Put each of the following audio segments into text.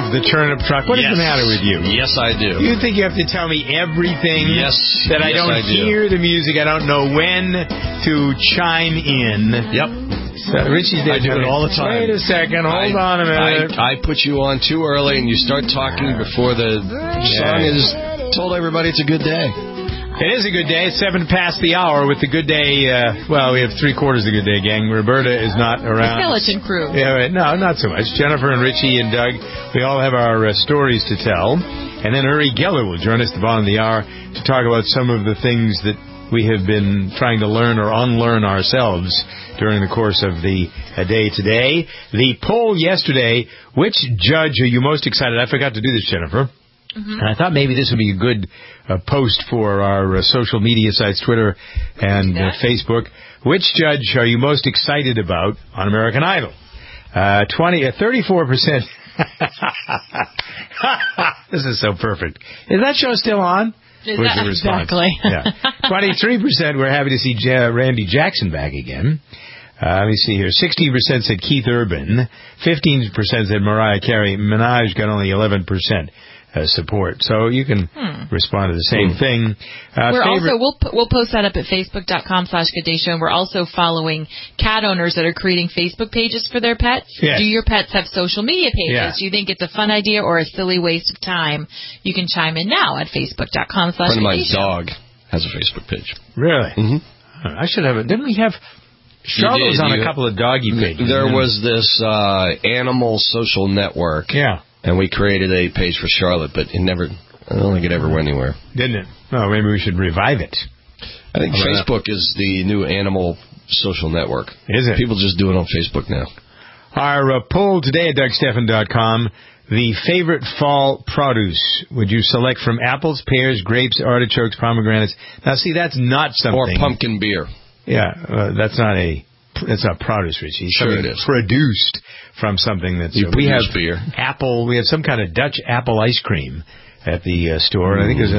of the turnip truck. What is the matter with you? Yes, I do. You think you have to tell me everything? Yes. That I don't hear the music. I don't know when to chime in. Yep. So Richie's I do it all the time. Wait a second. Hold on a minute. I put you on too early, and you start talking before the song is told everybody it's a good day. It is a good day. It's 7 past the hour with the good day. Well, we have 3/4 of the good day, gang. Roberta is not around. The skeleton crew. Yeah, no, not so much. Jennifer and Richie and Doug, we all have our stories to tell. And then Uri Geller will join us at the bottom of the hour to talk about some of the things that we have been trying to learn or unlearn ourselves during the course of the day today. The poll yesterday, which judge are you most excited? I forgot to do this, Jennifer. Mm-hmm. And I thought maybe this would be a good post for our social media sites, Twitter and Facebook. Which judge are you most excited about on American Idol? 34%. This is so perfect. Is that show still on? Exactly. Yeah. 23% we're happy to see Randy Jackson back again. Let me see here. 16% said Keith Urban. 15% said Mariah Carey. Minaj got only 11% support. So you can respond to the same thing. We're also we'll post that up at facebook.com/GoodDayShow, and we're also following cat owners that are creating Facebook pages for their pets. Yes. Do your pets have social media pages? Yeah. Do you think it's a fun idea or a silly waste of time? You can chime in now at facebook.com/GoodDayShow. A friend of mine's dog has a Facebook page. Really? Mm-hmm. I should have it. Didn't we have... Charlotte was on a couple of doggy pages. There was this animal social network. Yeah. And we created a page for Charlotte, but I don't think it ever went anywhere. Didn't it? Oh, maybe we should revive it. I think Facebook is the new animal social network. Is it? People just do it on Facebook now. Our poll today at DougStephan.com, the favorite fall produce. Would you select from apples, pears, grapes, artichokes, pomegranates? Now, see, that's not something... Or pumpkin beer. Yeah, that's not produce, Richie. Sure it is. Produced from something that's... we have beer. Apple. We have some kind of Dutch apple ice cream at the store. And I think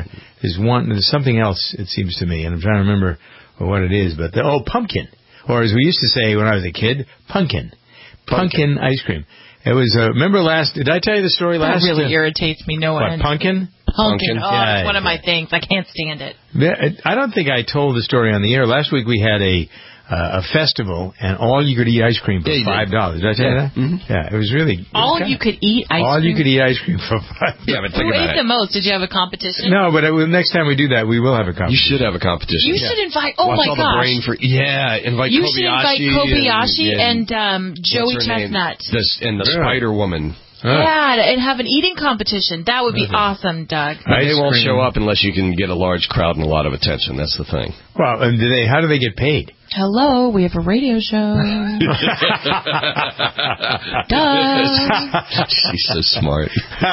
there's something else, it seems to me, and I'm trying to remember what it is. But pumpkin. Or as we used to say when I was a kid, pumpkin. Pumpkin ice cream. It was, remember did I tell you the story last? That really irritates me. No one. What, pumpkin? Pumpkin. Oh, it's one of my things. I can't stand it. I don't think I told the story on the air. Last week we had a festival, and all-you-could-eat ice cream for $5. Did I tell you that? Mm-hmm. Yeah, it was really... All-you-could-eat ice cream? All-you-could-eat ice cream for $5. Yeah, but think Who about ate the most? Did you have a competition? No, but next time we do that, we will have a competition. You should have a competition. You should invite... Oh, Watch my all gosh. The brain invite you Kobayashi. should invite Kobayashi and Joey Chestnut. And the Spider-Woman. Yeah, and have an eating competition. That would be awesome, Doug. But they won't show up unless you can get a large crowd and a lot of attention. That's the thing. Well, and how do they get paid? Hello, we have a radio show. She's so smart.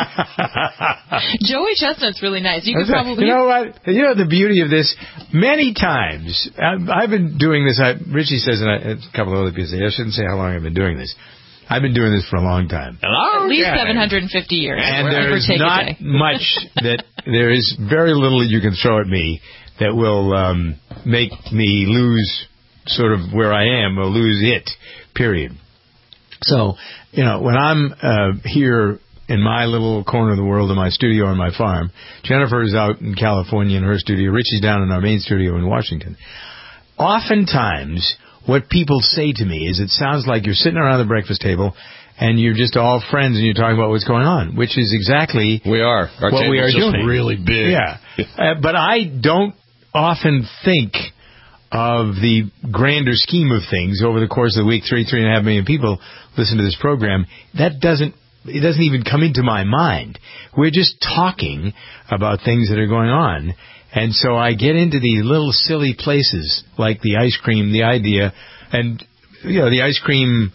Joey Chestnut's really nice. You could probably... You know what? You know the beauty of this? Many times, I've been doing this. Richie says, and a couple of other people say, I shouldn't say how long I've been doing this. I've been doing this for a long time. At least 750 years. And there's not much there is very little you can throw at me that will make me lose sort of where I am or lose it, period. So, when I'm here in my little corner of the world in my studio on my farm, Jennifer's out in California in her studio, Richie's down in our main studio in Washington. Oftentimes, what people say to me is it sounds like you're sitting around the breakfast table and you're just all friends and you're talking about what's going on, which is exactly what we are doing. Really big. Yeah. But I don't often think of the grander scheme of things over the course of the week. 3.5 million people listen to this program. It doesn't even come into my mind. We're just talking about things that are going on. And so I get into these little silly places like the ice cream, the idea, and the ice cream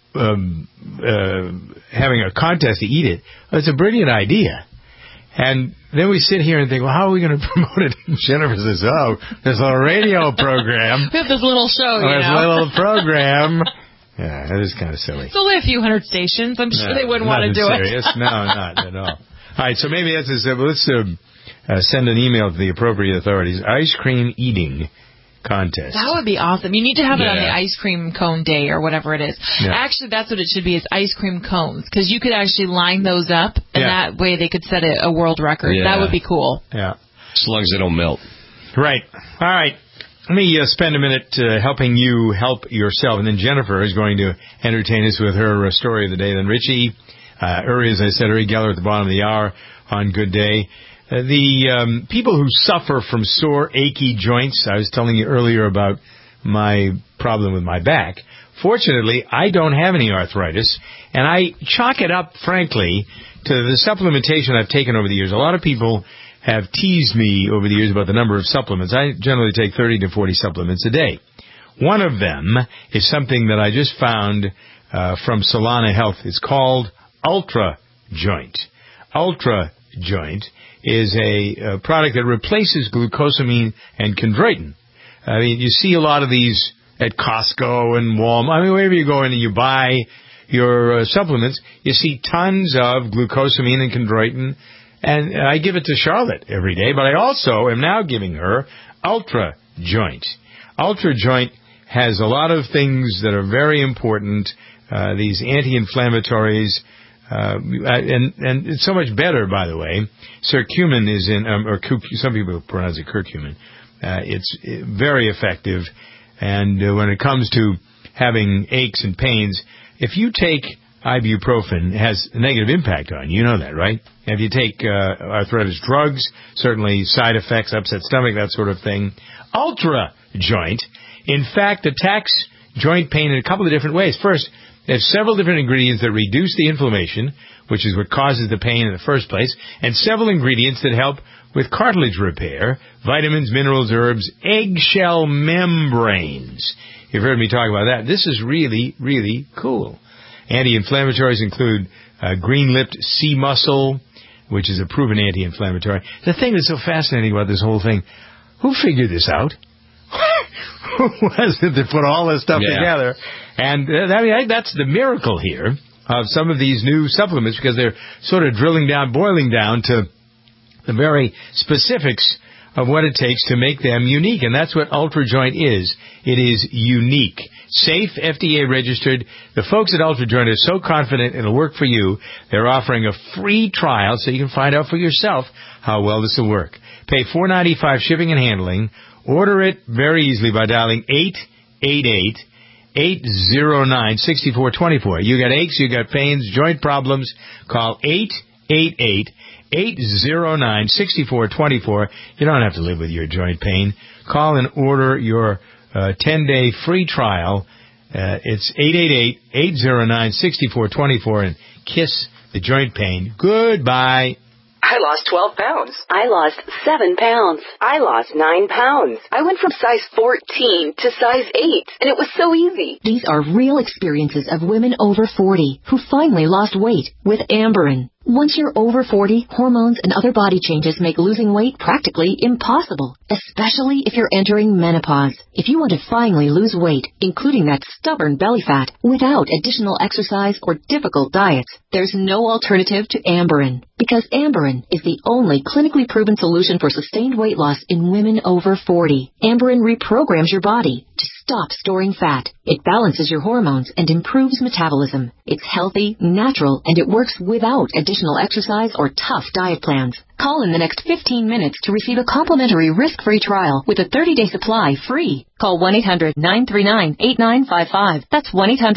having a contest to eat it. It's a brilliant idea. And then we sit here and think, well, how are we going to promote it? And Jennifer says, there's a radio program. We have this little show, This little program. Yeah, that is kind of silly. It's only a few hundred stations. I'm sure they wouldn't want to do serious. it. No, not at all. All right, so maybe let's send an email to the appropriate authorities. Ice cream eating contest. That would be awesome. You need to have it on the ice cream cone day or whatever it is. Yeah. Actually, that's what it should be, is ice cream cones, because you could actually line those up, and that way they could set a world record. Yeah. That would be cool. Yeah. As long as they don't melt. Right. All right. Let me spend a minute helping you help yourself, and then Jennifer is going to entertain us with her story of the day. Then Richie, Uri, as I said, Uri Geller at the bottom of the hour on Good Day. The people who suffer from sore, achy joints, I was telling you earlier about my problem with my back. Fortunately, I don't have any arthritis, and I chalk it up, frankly, to the supplementation I've taken over the years. A lot of people have teased me over the years about the number of supplements. I generally take 30 to 40 supplements a day. One of them is something that I just found from Solana Health. It's called Ultra Joint. Ultra Joint is a product that replaces glucosamine and chondroitin. I mean, you see a lot of these at Costco and Walmart. I mean, wherever you go in and you buy your supplements, you see tons of glucosamine and chondroitin. And I give it to Charlotte every day, but I also am now giving her Ultra Joint. Ultra Joint has a lot of things that are very important, these anti-inflammatories, and it's so much better, by the way. Curcumin is in, or some people pronounce it curcumin. It's very effective, and when it comes to having aches and pains, if you take ibuprofen, it has a negative impact on you. You know that, right? If you take arthritis drugs, certainly side effects, upset stomach, that sort of thing. Ultra Joint, in fact, attacks joint pain in a couple of different ways. First, there's several different ingredients that reduce the inflammation, which is what causes the pain in the first place, and several ingredients that help with cartilage repair, vitamins, minerals, herbs, eggshell membranes. You've heard me talk about that. This is really, really cool. Anti-inflammatories include green-lipped sea mussel, which is a proven anti-inflammatory. The thing that's so fascinating about this whole thing, who figured this out? Who was it that put all this stuff together? And I mean, that's the miracle here of some of these new supplements, because they're sort of boiling down to the very specifics of what it takes to make them unique. And that's what Ultra Joint is. It is unique. Safe, FDA registered. The folks at Ultra Joint are so confident it'll work for you, they're offering a free trial so you can find out for yourself how well this will work. Pay $4.95 shipping and handling. Order it very easily by dialing 888-809-6424. You got aches, you got pains, joint problems, call 888-809-6424. You don't have to live with your joint pain. Call and order your 10-day free trial. It's 888-809-6424, and kiss the joint pain goodbye. I lost 12 pounds. I lost 7 pounds. I lost 9 pounds. I went from size 14 to size 8, and it was so easy. These are real experiences of women over 40 who finally lost weight with Amberen. Once you're over 40, hormones and other body changes make losing weight practically impossible, especially if you're entering menopause. If you want to finally lose weight, including that stubborn belly fat, without additional exercise or difficult diets, there's no alternative to Amberen. Because Amberen is the only clinically proven solution for sustained weight loss in women over 40. Amberen reprograms your body to stop storing fat. It balances your hormones and improves metabolism. It's healthy, natural, and it works without additional exercise or tough diet plans. Call in the next 15 minutes to receive a complimentary risk-free trial with a 30-day supply free. Call 1-800-939-8955. That's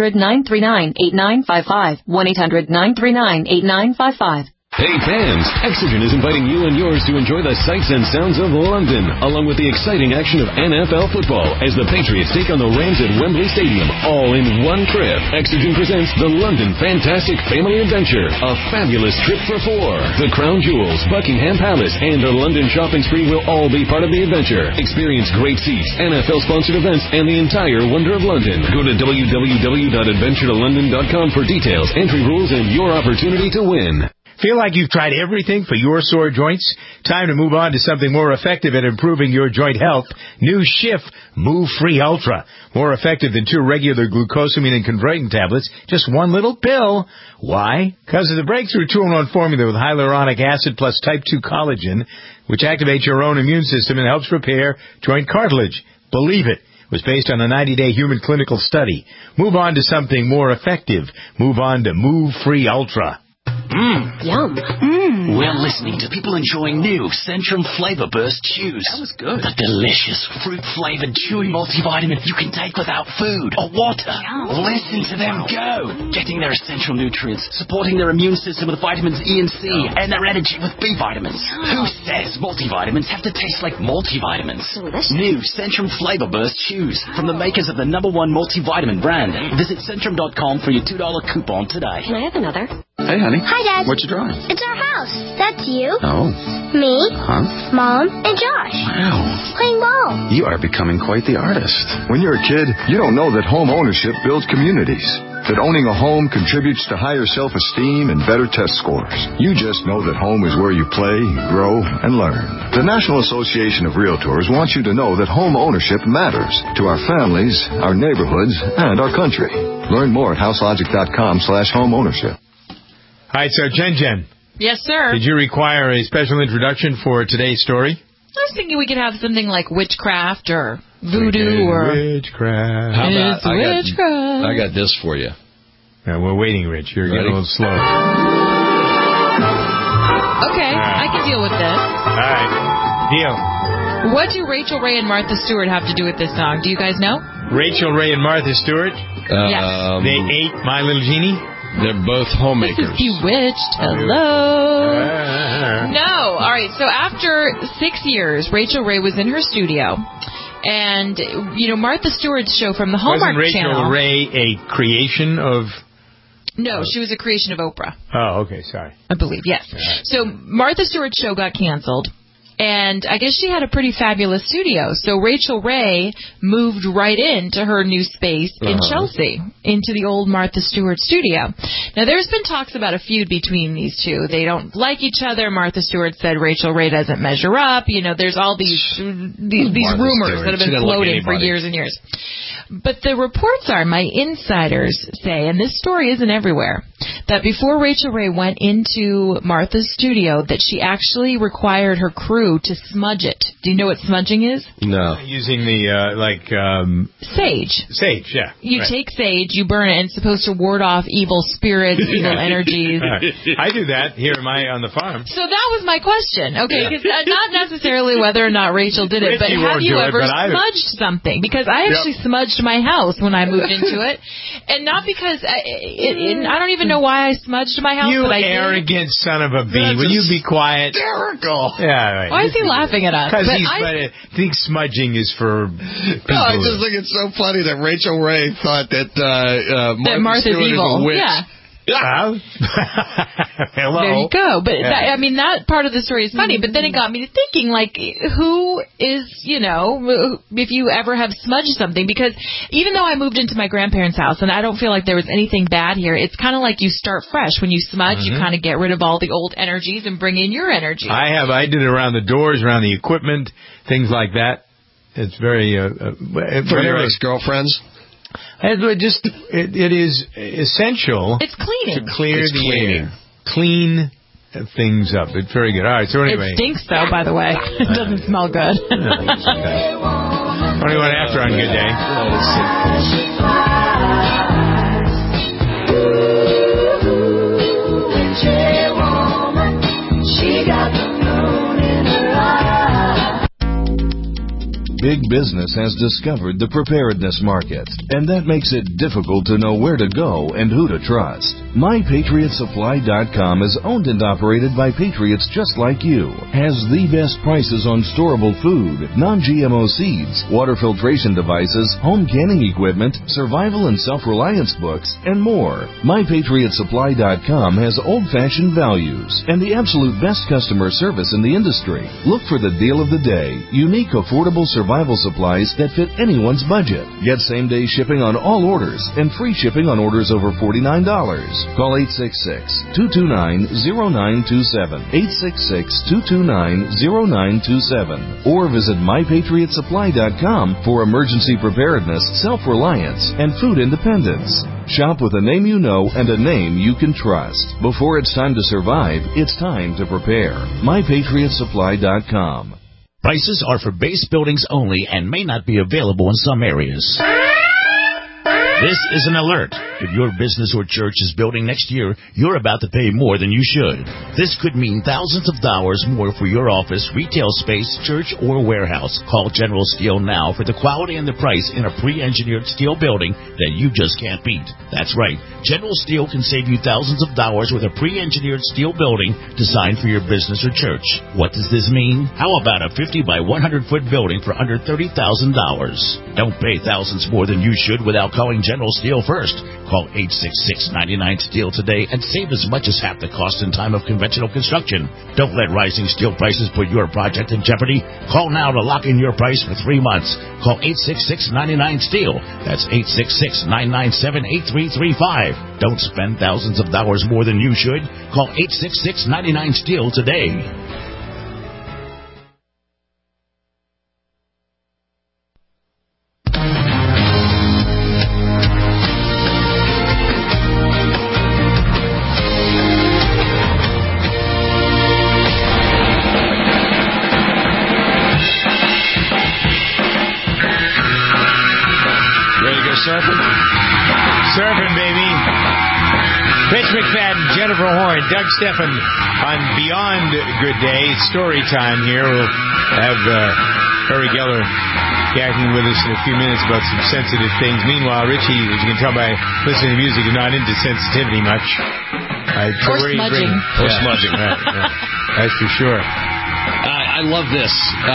1-800-939-8955. 1-800-939-8955. Hey fans, Exogen is inviting you and yours to enjoy the sights and sounds of London, along with the exciting action of NFL football as the Patriots take on the Rams at Wembley Stadium, all in one trip. Exogen presents the London Fantastic Family Adventure, a fabulous trip for four. The Crown Jewels, Buckingham Palace, and a London shopping spree will all be part of the adventure. Experience great seats, NFL-sponsored events, and the entire wonder of London. Go to www.adventuretolondon.com for details, entry rules, and your opportunity to win. Feel like you've tried everything for your sore joints? Time to move on to something more effective at improving your joint health. New Schiff Move Free Ultra. More effective than 2 regular glucosamine and chondroitin tablets. Just one little pill. Why? Because of the breakthrough 2-in-1 formula with hyaluronic acid plus type 2 collagen, which activates your own immune system and helps repair joint cartilage. Believe it. Was based on a 90-day human clinical study. Move on to something more effective. Move on to Move Free Ultra. Yum. We're listening to people enjoying new Centrum Flavor Burst Chews. That was good. The delicious fruit-flavored chewy multivitamin you can take without food or water. Yum. Listen to them go. Getting their essential nutrients, supporting their immune system with vitamins E and C, and their energy with B vitamins. Who says multivitamins have to taste like multivitamins? Delicious. New Centrum Flavor Burst Chews from the makers of the #1 multivitamin brand. Visit Centrum.com for your $2 coupon today. Can I have another? Hey, honey. Hi, Dad. What you drawing? It's our house. That's you. Oh. Me. Huh? Mom and Josh. Wow. Playing ball. You are becoming quite the artist. When you're a kid, you don't know that home ownership builds communities. That owning a home contributes to higher self-esteem and better test scores. You just know that home is where you play, grow, and learn. The National Association of Realtors wants you to know that home ownership matters to our families, our neighborhoods, and our country. Learn more at houselogic.com/homeownership. All right, so Jen. Yes, sir. Did you require a special introduction for today's story? I was thinking we could have something like witchcraft or voodoo or... Witchcraft. How about witchcraft. I got this for you. Yeah, we're waiting, Rich. You're getting a little slow. Okay, I can deal with this. All right. Deal. What do Rachel Ray and Martha Stewart have to do with this song? Do you guys know? Rachel Ray and Martha Stewart. Yes. They ate My Little Genie. They're both homemakers. Bewitched. Hello. No. All right. So after 6 years, Rachel Ray was in her studio. And, Martha Stewart's show from the Hallmark Channel. Wasn't Rachel Ray a creation of... No, she was a creation of Oprah. Oh, okay. Sorry. I believe, yes. Right. So Martha Stewart's show got canceled. And I guess she had a pretty fabulous studio. So Rachel Ray moved right into her new space in Chelsea, into the old Martha Stewart studio. Now, there's been talks about a feud between these two. They don't like each other. Martha Stewart said Rachel Ray doesn't measure up. There's all these rumors that have been floating for years and years. But the reports are, my insiders say, and this story isn't everywhere, that before Rachel Ray went into Martha's studio, that she actually required her crew to smudge it. Do you know what smudging is? No. Using the, sage. Sage, yeah. You take sage, you burn it, and it's supposed to ward off evil spirits, evil energies. I do that here on the farm. So that was my question. Okay, because not necessarily whether or not Rachel did it, but have you ever smudged something? Because I actually smudged my house when I moved into it. And not because, I don't even know why I smudged my house. You but I arrogant son of a bee. Will you be quiet? Hysterical. Yeah, right. Why is he laughing at us? Because I think smudging is for people. No, I just think it's so funny that Rachel Ray thought that Martha's Stewart evil. Is a witch. Yeah. Hello. There you go. But that part of the story is funny. But then it got me to thinking, who is, if you ever have smudged something? Because even though I moved into my grandparents' house and I don't feel like there was anything bad here, it's kind of like you start fresh. When you smudge, you kind of get rid of all the old energies and bring in your energy. I did it around the doors, around the equipment, things like that. It's very for your ex-girlfriends. It is essential. It's cleaning. To clear the air. Clean things up. It's very good. All right, so anyway. It stinks, though, by the way. It doesn't smell good. What do you want after on Good Day? She got the moon in her eye. Big business has discovered the preparedness market, and that makes it difficult to know where to go and who to trust. MyPatriotSupply.com is owned and operated by patriots just like you. Has the best prices on storable food, non-GMO seeds, water filtration devices, home canning equipment, survival and self-reliance books, and more. MyPatriotSupply.com has old-fashioned values and the absolute best customer service in the industry. Look for the deal of the day, unique, affordable survival supplies that fit anyone's budget. Get same-day shipping on all orders and free shipping on orders over $49. Call 866-229-0927, 866-229-0927, or visit MyPatriotSupply.com for emergency preparedness, self-reliance, and food independence. Shop with a name you know and a name you can trust. Before it's time to survive, it's time to prepare. MyPatriotSupply.com. Prices are for base buildings only and may not be available in some areas. This is an alert. If your business or church is building next year, you're about to pay more than you should. This could mean thousands of dollars more for your office, retail space, church, or warehouse. Call General Steel now for the quality and the price in a pre-engineered steel building that you just can't beat. That's right. General Steel can save you thousands of dollars with a pre-engineered steel building designed for your business or church. What does this mean? How about a 50 by 100 foot building for under $30,000? Don't pay thousands more than you should without calling General Steel first. Call 866-99-STEEL today and save as much as half the cost in time of conventional construction. Don't let rising steel prices put your project in jeopardy. Call now to lock in your price for 3 months. Call 866-99-STEEL. That's 866-997-8335. Don't spend thousands of dollars more than you should. Call 866-99-STEEL today. Surfing, baby. Rich McFadden, Jennifer Horn, Doug Stephan on Beyond Good Day. It's story time here. We'll have Harry Geller yakking with us in a few minutes about some sensitive things. Meanwhile, Richie, as you can tell by listening to music, is not into sensitivity much. Or smudging. Or smudging. Right. That's for sure. I love this.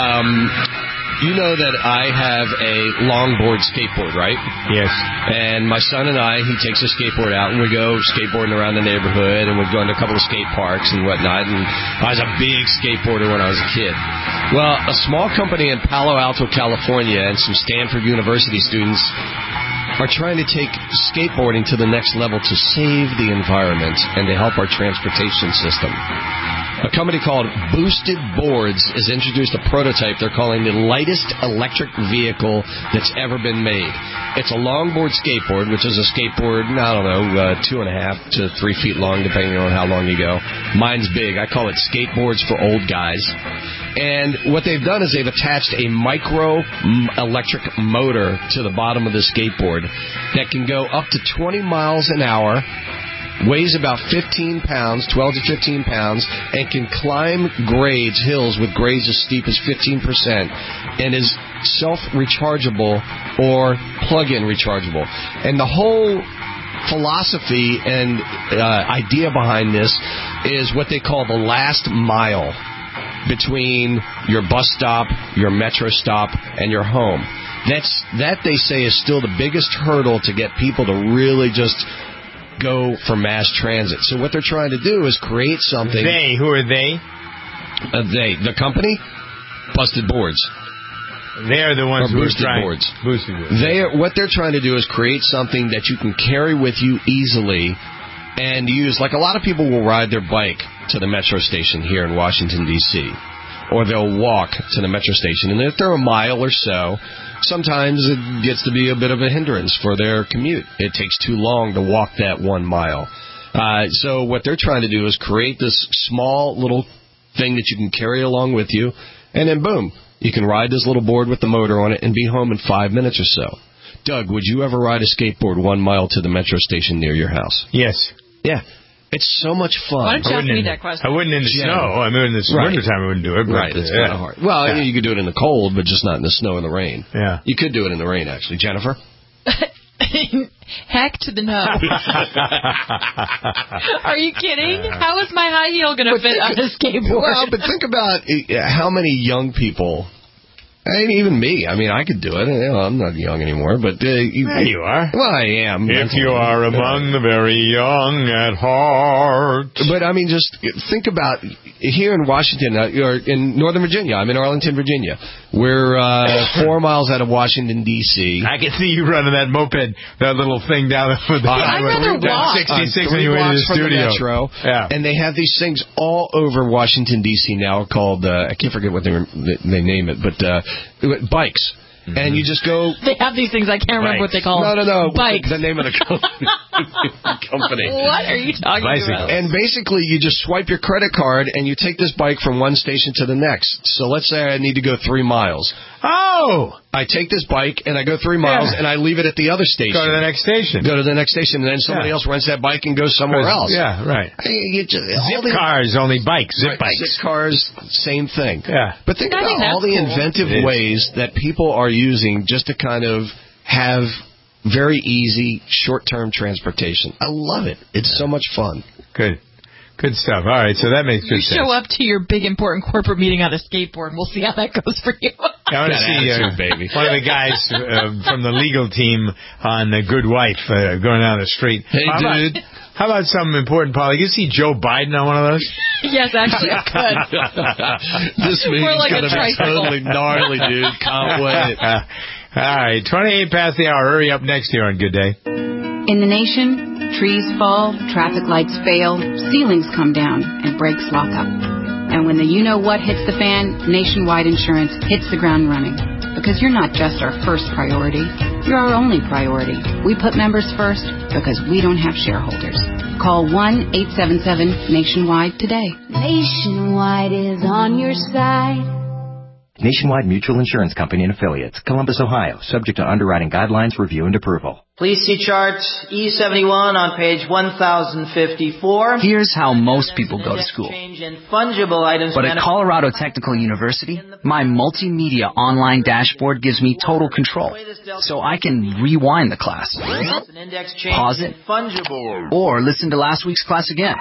You know that I have a longboard skateboard, right? Yes. And my son and I, he takes a skateboard out, and we go skateboarding around the neighborhood, and we've gone to a couple of skate parks and whatnot, and I was a big skateboarder when I was a kid. Well, a small company in Palo Alto, California, and some Stanford University students are trying to take skateboarding to the next level to save the environment and to help our transportation system. A company called Boosted Boards has introduced a prototype they're calling the lightest electric vehicle that's ever been made. It's a longboard skateboard, which is a skateboard, 2.5 to 3 feet long, depending on how long you go. Mine's big. I call it skateboards for old guys. And what they've done is they've attached a micro electric motor to the bottom of the skateboard that can go up to 20 miles an hour, weighs about 15 pounds, 12 to 15 pounds, and can climb hills with grades as steep as 15%, and is self-rechargeable or plug-in rechargeable. And the whole philosophy and idea behind this is what they call the last mile between your bus stop, your metro stop, and your home. That they say is still the biggest hurdle to get people to really just go for mass transit. So what they're trying to do is create something. They, who are they? The company, Busted Boards. They're the ones who are trying. Boosted Boards. What they're trying to do is create something that you can carry with you easily and use. Like a lot of people will ride their bike to the metro station here in Washington, D.C., or they'll walk to the metro station. And if they're a mile or so, sometimes it gets to be a bit of a hindrance for their commute. It takes too long to walk that 1 mile. So what they're trying to do is create this small little thing that you can carry along with you, and then boom, you can ride this little board with the motor on it and be home in 5 minutes or so. Doug, would you ever ride a skateboard 1 mile to the metro station near your house? Yes. Yeah. It's so much fun. Why don't you ask me that question? I wouldn't in the snow. I mean, in the wintertime I wouldn't do it. Right, it's kind of hard. Well, I mean, you could do it in the cold, but just not in the snow and the rain. Yeah. You could do it in the rain, actually. Jennifer? Heck to the no. Are you kidding? How is my high heel going to fit on a skateboard? Well, but think about how many young people... And even me. I mean, I could do it. I'm not young anymore, but... there you are. Well, I am. If you are among the very young at heart. But, I mean, just think about here in Washington, or in Northern Virginia. I'm in Arlington, Virginia. We're 4 miles out of Washington, D.C. I can see you running that moped, that little thing down for the... I'd rather walk. 66 on your way to the studio. The metro, yeah. And they have these things all over Washington, D.C. now called, I can't forget what they name it, but... bikes. and you just go. They have these things, I can't remember what they call them. No. Bikes. The name of the company. What are you talking about? And basically, you just swipe your credit card, and you take this bike from one station to the next. So let's say I need to go 3 miles. Oh! I take this bike, and I go 3 miles, and I leave it at the other station. Go to the next station. And then somebody else rents that bike and goes somewhere else. Yeah, right. Zip cars, only bikes. Zip bikes. Zip cars, same thing. Yeah. But think about all the inventive ways that people are using just to kind of have very easy, short-term transportation. I love it. It's so much fun. Good stuff. All right, so that makes good sense. Show up to your big, important corporate meeting on a skateboard, and we'll see how that goes for you. I want to see baby. One of the guys from the legal team on The Good Wife going down the street. Hey, dude. How about some important politics? You see Joe Biden on one of those? Yes, actually, I could. This meeting's like going to be totally gnarly, dude. Can't wait. All right, 28 past the hour. Hurry up next here on Good Day. In the nation, trees fall, traffic lights fail, ceilings come down, and brakes lock up. And when the you-know-what hits the fan, Nationwide Insurance hits the ground running. Because you're not just our first priority, you're our only priority. We put members first because we don't have shareholders. Call 1-877-NATIONWIDE today. Nationwide is on your side. Nationwide Mutual Insurance Company and Affiliates, Columbus, Ohio, subject to underwriting guidelines, review, and approval. Please see chart E71 on page 1054. Here's how most people go to school. But at Colorado Technical University, my multimedia online dashboard gives me total control. So I can rewind the class, pause it, or listen to last week's class again.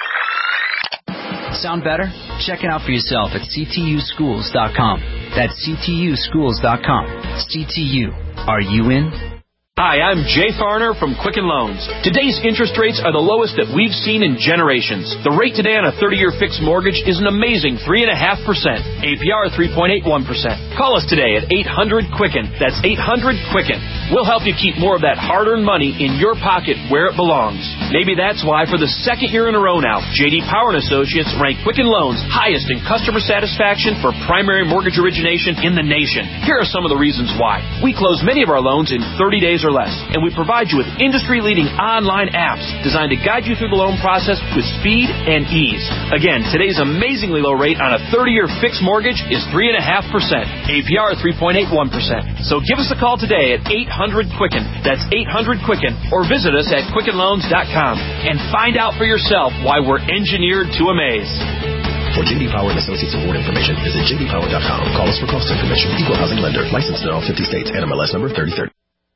Sound better? Check it out for yourself at ctuschools.com. That's ctuschools.com. CTU. Are you in? Hi, I'm Jay Farner from Quicken Loans. Today's interest rates are the lowest that we've seen in generations. The rate today on a 30-year fixed mortgage is an amazing 3.5%. APR 3.81%. Call us today at 800-QUICKEN. That's 800-QUICKEN. We'll help you keep more of that hard-earned money in your pocket where it belongs. Maybe that's why for the second year in a row now, J.D. Power & Associates ranked Quicken Loans highest in customer satisfaction for primary mortgage origination in the nation. Here are some of the reasons why. We close many of our loans in 30 days or less, and we provide you with industry-leading online apps designed to guide you through the loan process with speed and ease. Again, today's amazingly low rate on a 30-year fixed mortgage is 3.5%. APR 3.81%. So give us a call today at 800-QUICKEN. That's 800-QUICKEN, or visit us at QuickenLoans.com and find out for yourself why we're engineered to amaze. For J.D. Power and Associates award information, visit jdpower.com. Call us for cost information. Equal housing lender. Licensed in all 50 states. NMLS number 3030.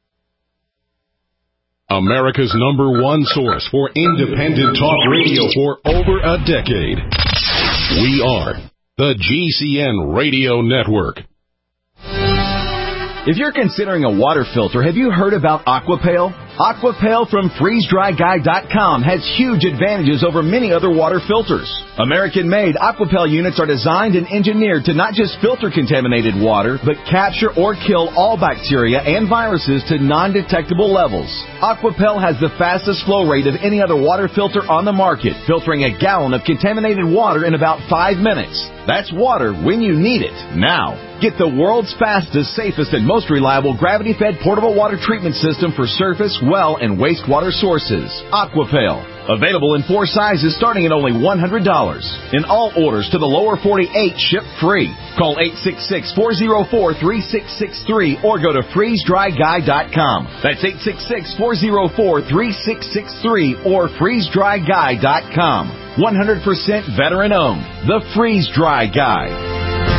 America's #1 source for independent talk radio for over a decade. We are the GCN Radio Network. If you're considering a water filter, have you heard about Aquapail? Aquapail from FreezeDryGuy.com has huge advantages over many other water filters. American-made Aquapail units are designed and engineered to not just filter contaminated water, but capture or kill all bacteria and viruses to non-detectable levels. Aquapail has the fastest flow rate of any other water filter on the market, filtering a gallon of contaminated water in about 5 minutes. That's water when you need it, now. Get the world's fastest, safest, and most reliable gravity-fed portable water treatment system for surface, well, and wastewater sources. Aquapail. Available in 4 sizes starting at only $100. In all orders to the lower 48, ship free. Call 866-404-3663 or go to FreezeDryGuy.com. That's 866-404-3663 or FreezeDryGuy.com. 100% veteran-owned. The Freeze Dry Guy.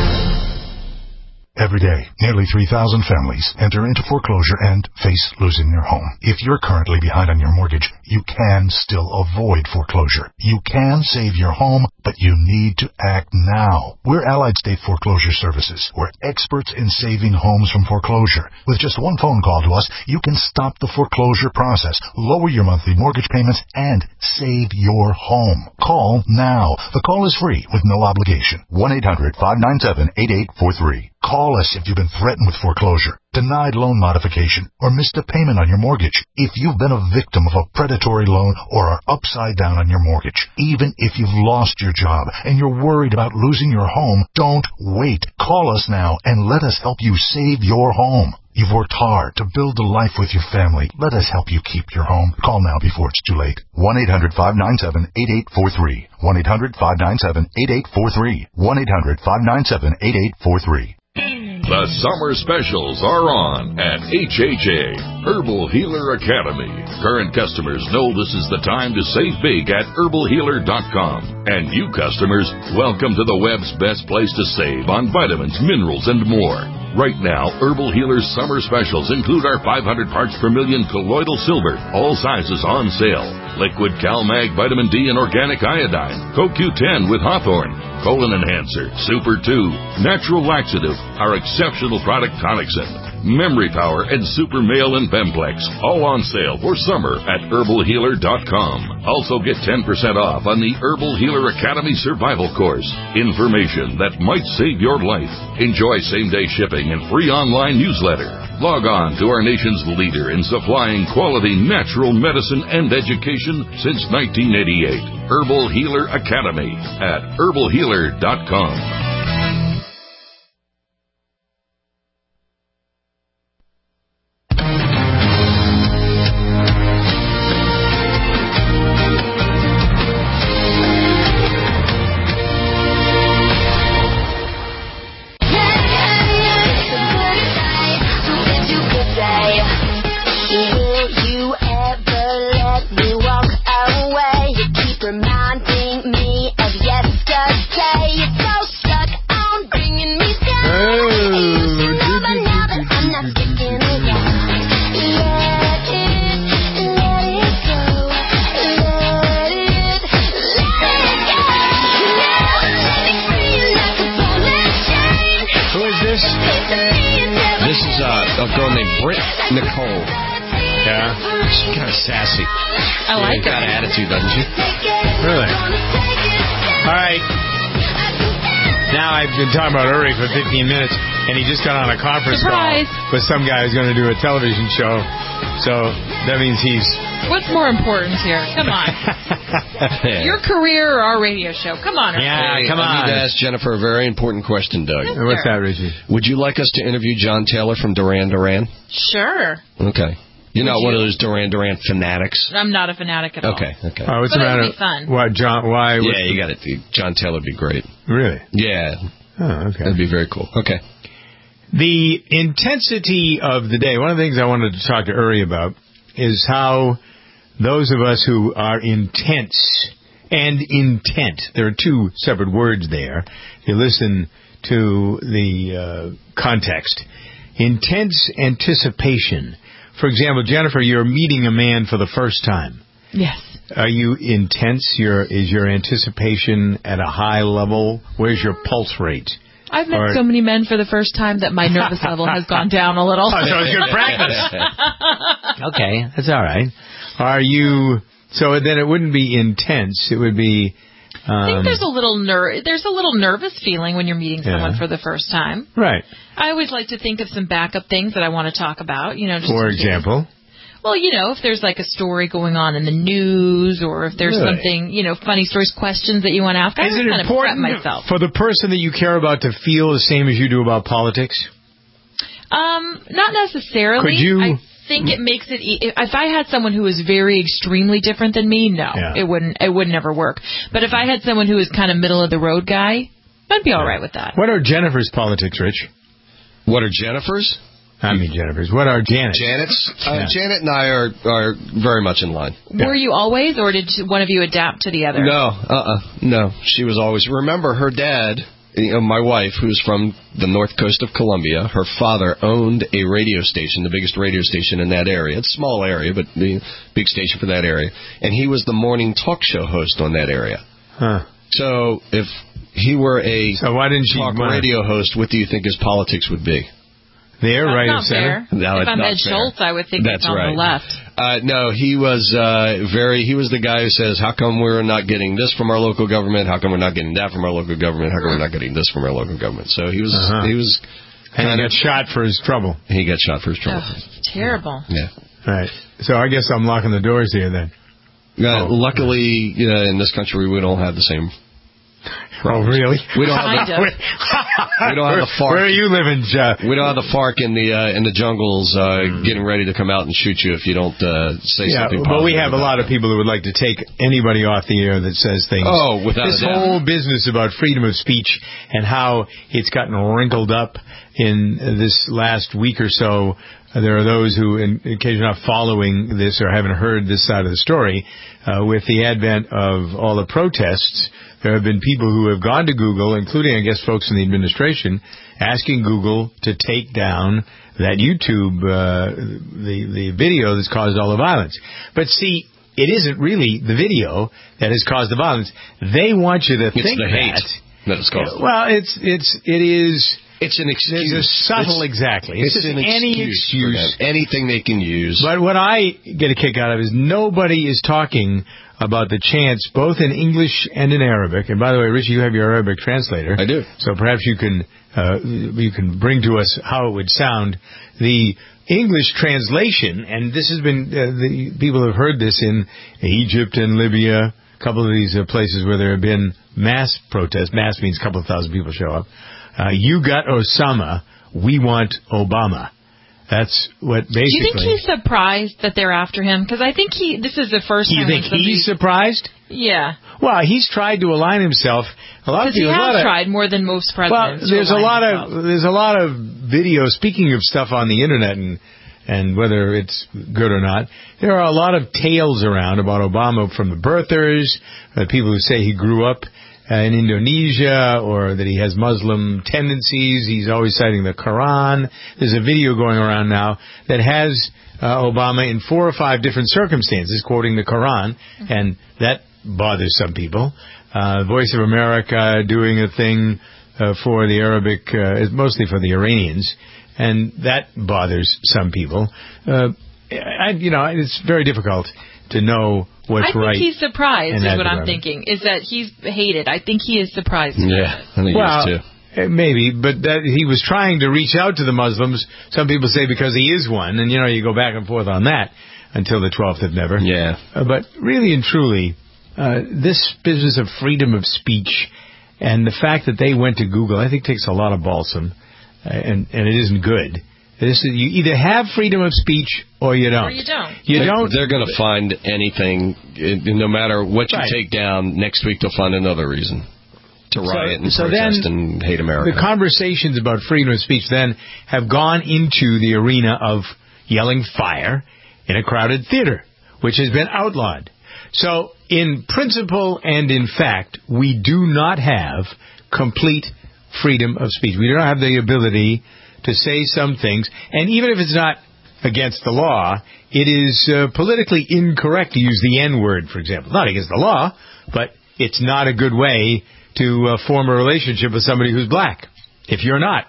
Every day, nearly 3,000 families enter into foreclosure and face losing their home. If you're currently behind on your mortgage, you can still avoid foreclosure. You can save your home, but you need to act now. We're Allied State Foreclosure Services. We're experts in saving homes from foreclosure. With just one phone call to us, you can stop the foreclosure process, lower your monthly mortgage payments, and save your home. Call now. The call is free with no obligation. 1-800-597-8843. Call us if you've been threatened with foreclosure. denied loan modification, or missed a payment on your mortgage. If you've been a victim of a predatory loan or are upside down on your mortgage, even if you've lost your job and you're worried about losing your home, don't wait. Call us now and let us help you save your home. You've worked hard to build a life with your family. Let us help you keep your home. Call now before it's too late. 1-800-597-8843. 1-800-597-8843. 1-800-597-8843. The summer specials are on at HHA, Herbal Healer Academy. Current customers know this is the time to save big at herbalhealer.com. And new customers, welcome to the web's best place to save on vitamins, minerals, and more. Right now, Herbal Healer's summer specials include our 500 parts per million colloidal silver, all sizes on sale. Liquid CalMag Vitamin D and Organic Iodine, CoQ10 with Hawthorne, Colon Enhancer, Super 2, Natural Laxative, our exceptional product Tonicsyn, Memory Power, and Super Male and Bemplex, all on sale for summer at herbalhealer.com. Also get 10% off on the Herbal Healer Academy Survival Course. Information that might save your life. Enjoy same-day shipping and free online newsletter. Log on to our nation's leader in supplying quality natural medicine and education since 1988. Herbal Healer Academy at herbalhealer.com. Talking about Uri for 15 minutes, and he just got on a conference call with some guy who's going to do a television show. So that means he's... What's more important here? Come on. Your career or our radio show? Come on. Yeah, come on. I need to ask Jennifer a very important question, Doug. Yes, what's that, Richie? Would you like us to interview John Taylor from Duran Duran? Sure. Okay. You're not one of those Duran Duran fanatics? I'm not a fanatic at all. Okay. Oh, what's the matter? It would be fun. What, John? Why? Yeah, you got it. John Taylor would be great. Really? Yeah. Oh, okay. That'd be very cool. Okay. The intensity of the day, one of the things I wanted to talk to Uri about is how those of us who are intense and intent, there are two separate words there. If you listen to the context. Intense anticipation. For example, Jennifer, you're meeting a man for the first time. Yes. Are you intense? Is your anticipation at a high level? Where's your pulse rate? I've met so many men for the first time that my nervous level has gone down a little. Oh, so it's good practice. Okay, that's all right. Are you... So then it wouldn't be intense. It would be... I think there's a little nervous feeling when you're meeting someone for the first time. Right. I always like to think of some backup things that I want to talk about. Just for example? Well, if there's like a story going on in the news, or if there's something, funny stories, questions that you want to ask, I just kind of prep myself. For the person that you care about to feel the same as you do about politics? Not necessarily. Could you... I think it makes it... If I had someone who was very extremely different than me, no, it would never work. But if I had someone who was kind of middle of the road guy, I'd be all right with that. What are Jennifer's politics, Rich? What are Jennifer's? I mean Jennifer's. What are Janet's? Janet and I are very much in line. Were you always, or did one of you adapt to the other? No. She was always... Remember, her dad... my wife, who's from the north coast of Colombia, her father owned a radio station, the biggest radio station in that area. It's a small area, but the big station for that area. And he was the morning talk show host on that area. Huh. So if he were a talk radio host, what do you think his politics would be? There, right of center. No, if I'm Ed Schultz, I would think it's on the left. No, he was he was the guy who says, how come we're not getting this from our local government? How come we're not getting that from our local government? How come we're not getting this from our local government? So he was And he got shot for his trouble. He got shot for his trouble. Terrible. Yeah. All right. So I guess I'm locking the doors here then. Luckily, in this country, we don't have the same. Oh, really? We don't have the FARC. Where are you living, Jeff? We don't have the FARC in the jungles getting ready to come out and shoot you if you don't say something positive. But we have a lot of people who would like to take anybody off the air that says things. Oh, without this a doubt. whole business about freedom of speech and how it's gotten wrinkled up in this last week or so. There are those who, in case you're not following this or haven't heard this side of the story, with the advent of all the protests, there have been people who have gone to Google, including, I guess, folks in the administration, asking Google to take down that YouTube, the video that's caused all the violence. But see, it isn't really the video that has caused the violence. They want you to think the hate that has caused it. Well, it is... It's an excuse. It's a subtle, exactly. It's just any excuse. Anything they can use. But what I get a kick out of is nobody is talking about the chance, both in English and in Arabic. And by the way, Richie, you have your Arabic translator. I do. So perhaps you can bring to us how it would sound. The English translation, and this has been, the people have heard this in Egypt and Libya, a couple of these places where there have been mass protests. Mass means a couple of thousand people show up. You got Osama, we want Obama. That's what basically... Do you think he's surprised that they're after him? Because I think this is the first time... You think he's surprised? Yeah. Well, he's tried to align himself. A lot of people... Because he has tried more than most presidents. Well, there's a lot of video, speaking of stuff on the internet and whether it's good or not, there are a lot of tales around about Obama from the birthers, people who say he grew up in Indonesia, or that he has Muslim tendencies. He's always citing the Quran. There's a video going around now that has Obama in 4 or 5 different circumstances quoting the Quran, and that bothers some people. Voice of America doing a thing for the Arabic, mostly for the Iranians, and that bothers some people. It's very difficult to know what's right. I think he's surprised, is what I'm thinking, is that he's hated. I think he is surprised. Yeah, I think he is too. Maybe, but that he was trying to reach out to the Muslims. Some people say because he is one, and you go back and forth on that until the 12th of never. Yeah. But really and truly, this business of freedom of speech and the fact that they went to Google, I think takes a lot of balsam, and it isn't good. You either have freedom of speech or you don't. Or you don't. They're going to find anything, no matter what you take down. Next week they'll find another reason to riot and protest and hate America. The conversations about freedom of speech then have gone into the arena of yelling fire in a crowded theater, which has been outlawed. So in principle and in fact, we do not have complete freedom of speech. We do not have the ability to say some things, and even if it's not against the law, it is politically incorrect to use the N-word, for example. Not against the law, but it's not a good way to form a relationship with somebody who's black, if you're not.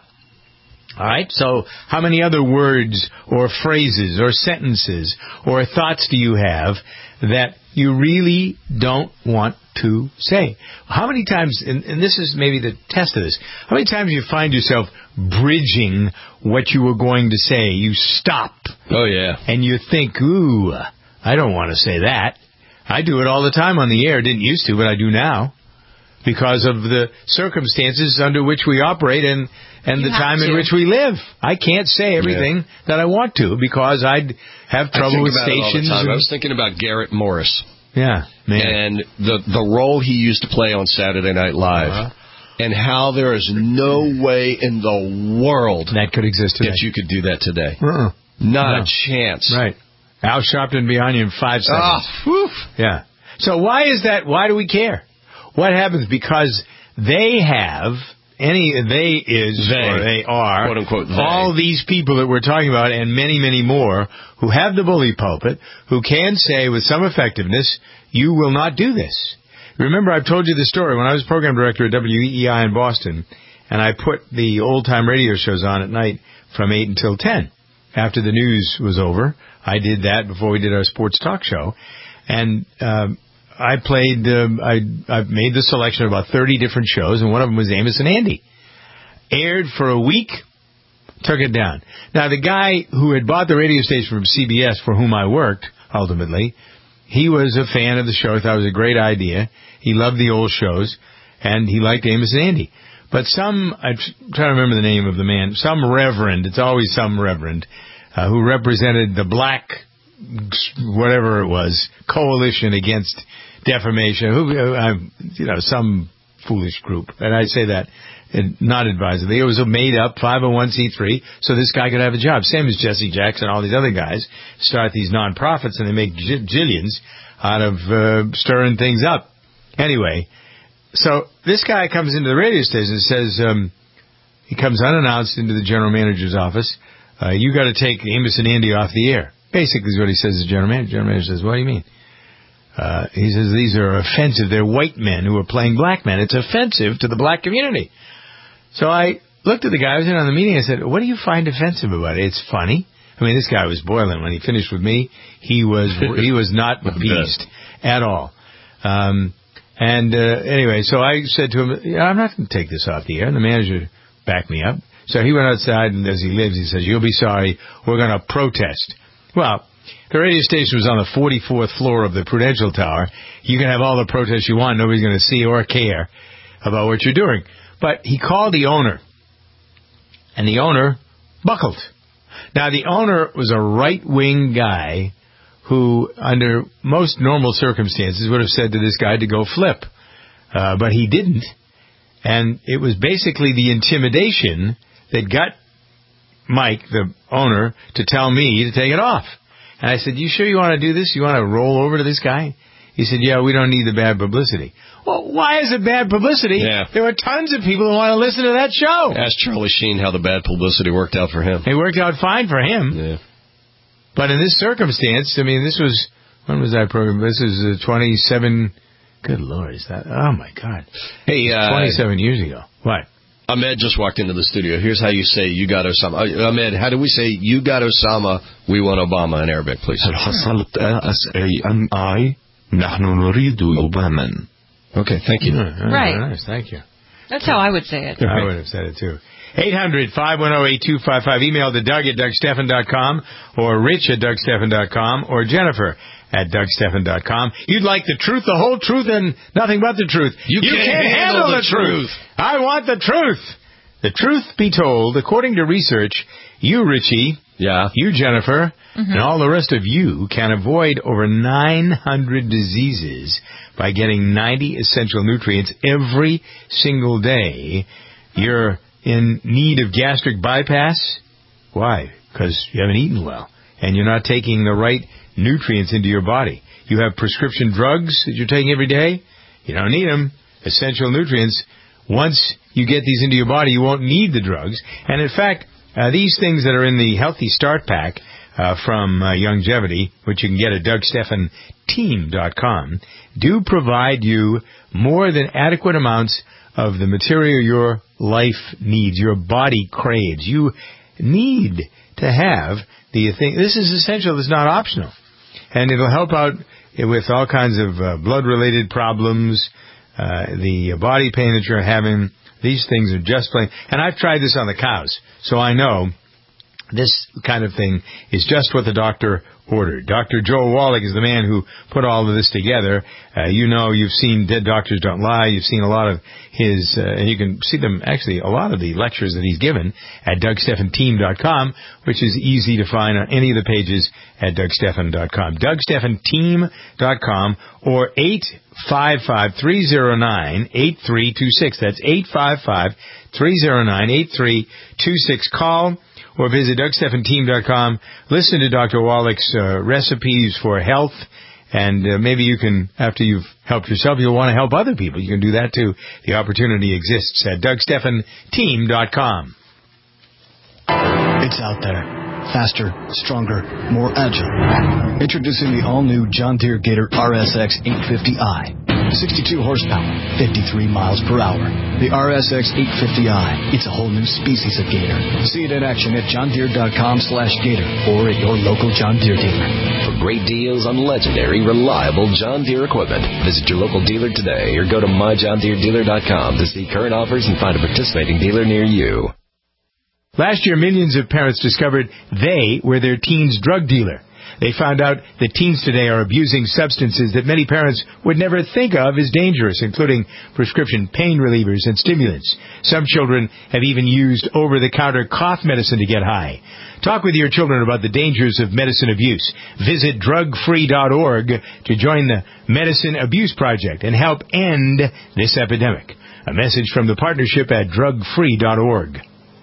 All right? So how many other words or phrases or sentences or thoughts do you have that you really don't want to say? How many times, and this is maybe the test of this, how many times do you find yourself bridging what you were going to say? You stop. Oh, yeah. And you think, ooh, I don't want to say that. I do it all the time on the air. Didn't used to, but I do now. Because of the circumstances under which we operate and the time in which we live. I can't say everything that I want to because I'd have trouble with stations. I was thinking about Garrett Morris. Yeah, man. And the role he used to play on Saturday Night Live. And how there is no way in the world that could exist today. That you could do that today. Not a chance. Right. Al Sharpton behind you in 5 seconds. Yeah. So why is that? Why do we care? What happens? Because they have they are, quote unquote, all these people that we're talking about and many, many more who have the bully pulpit, who can say with some effectiveness, you will not do this. Remember, I've told you the story when I was program director at WEEI in Boston, and I put the old-time radio shows on at night from 8 until 10. After the news was over, I did that before we did our sports talk show, and I played, I made the selection of about 30 different shows, and one of them was Amos and Andy. Aired for a week, took it down. Now, the guy who had bought the radio station from CBS, for whom I worked, ultimately, he was a fan of the show, thought it was a great idea. He loved the old shows, and he liked Amos and Andy. But I'm trying to remember the name of the man, some reverend, it's always some reverend, who represented the black, whatever it was, coalition against defamation, some foolish group. And I say that not advisedly. It was a made-up 501c3, so this guy could have a job. Same as Jesse Jackson, all these other guys start these non-profits, and they make jillions out of stirring things up. Anyway, so this guy comes into the radio station and says, he comes unannounced into the general manager's office, you got to take Amos and Andy off the air. Basically is what he says to the general manager. General manager says, what do you mean? He says, these are offensive. They're white men who are playing black men. It's offensive to the black community. So I looked at the guy who was in on the meeting and I said, what do you find offensive about it? It's funny. I mean, this guy was boiling. When he finished with me, he was not appeased at all. Anyway, so I said to him, I'm not going to take this off the air. And the manager backed me up. So he went outside, and as he lives, he says, you'll be sorry. We're going to protest. Well, the radio station was on the 44th floor of the Prudential Tower. You can have all the protests you want. Nobody's going to see or care about what you're doing. But he called the owner, and the owner buckled. Now, the owner was a right-wing guy who, under most normal circumstances, would have said to this guy to go flip. But he didn't. And it was basically the intimidation that got Mike, the owner, to tell me to take it off. And I said, you sure you want to do this? You want to roll over to this guy? He said, yeah, we don't need the bad publicity. Well, why is it bad publicity? Yeah. There were tons of people who want to listen to that show. Ask Charlie Sheen how the bad publicity worked out for him. It worked out fine for him. Yeah. But in this circumstance, I mean, this was, when was that program? This is 27, good Lord, is that, oh my God. Hey, 27 years ago. What? Ahmed just walked into the studio. Here's how you say, you got Osama. Ahmed, how do we say, you got Osama, we want Obama in Arabic, please? Okay, thank you. Right. Nice, thank you. That's how I would say it. I would have said it too. 800-510-8255. Email to Doug at DougStephan.com or Rich at DougStephan.com or Jennifer at DougStephan.com. You'd like the truth, the whole truth, and nothing but the truth. You can't handle the truth. I want the truth. The truth be told, according to research, you, Richie, you, Jennifer, and all the rest of you can avoid over 900 diseases by getting 90 essential nutrients every single day. You're in need of gastric bypass? Why? Because you haven't eaten well, and you're not taking the right nutrients into your body. You have prescription drugs that you're taking every day? You don't need them. Essential nutrients. Once you get these into your body, you won't need the drugs. And in fact, these things that are in the Healthy Start Pack from Youngevity, which you can get at DougStephanTeam.com, do provide you more than adequate amounts of the material your life needs, your body craves. You need to have the thing. This is essential. It's not optional. And it'll help out with all kinds of blood-related problems, the body pain that you're having. These things are just plain. And I've tried this on the cows, so I know this kind of thing is just what the doctor ordered. Dr. Joe Wallach is the man who put all of this together. You've seen Dead Doctors Don't Lie. You've seen a lot of his, and you can see them, actually, a lot of the lectures that he's given at DougStephanTeam.com, which is easy to find on any of the pages at DougStephan.com. DougStephanTeam.com or 855-309-8326. That's 855-309-8326. Call or visit DougStephanTeam.com. Listen to Dr. Wallach's recipes for health, and maybe you can, after you've helped yourself, you'll want to help other people. You can do that too. The opportunity exists at DougStephanTeam.com. It's out there. Faster, stronger, more agile. Introducing the all-new John Deere Gator RSX 850i. 62 horsepower, 53 miles per hour. The RSX 850i. It's a whole new species of Gator. See it in action at johndeere.com/Gator or at your local John Deere dealer. For great deals on legendary, reliable John Deere equipment, visit your local dealer today or go to myjohndeeredealer.com to see current offers and find a participating dealer near you. Last year, millions of parents discovered they were their teen's drug dealer. They found out that teens today are abusing substances that many parents would never think of as dangerous, including prescription pain relievers and stimulants. Some children have even used over-the-counter cough medicine to get high. Talk with your children about the dangers of medicine abuse. Visit drugfree.org to join the Medicine Abuse Project and help end this epidemic. A message from the partnership at drugfree.org.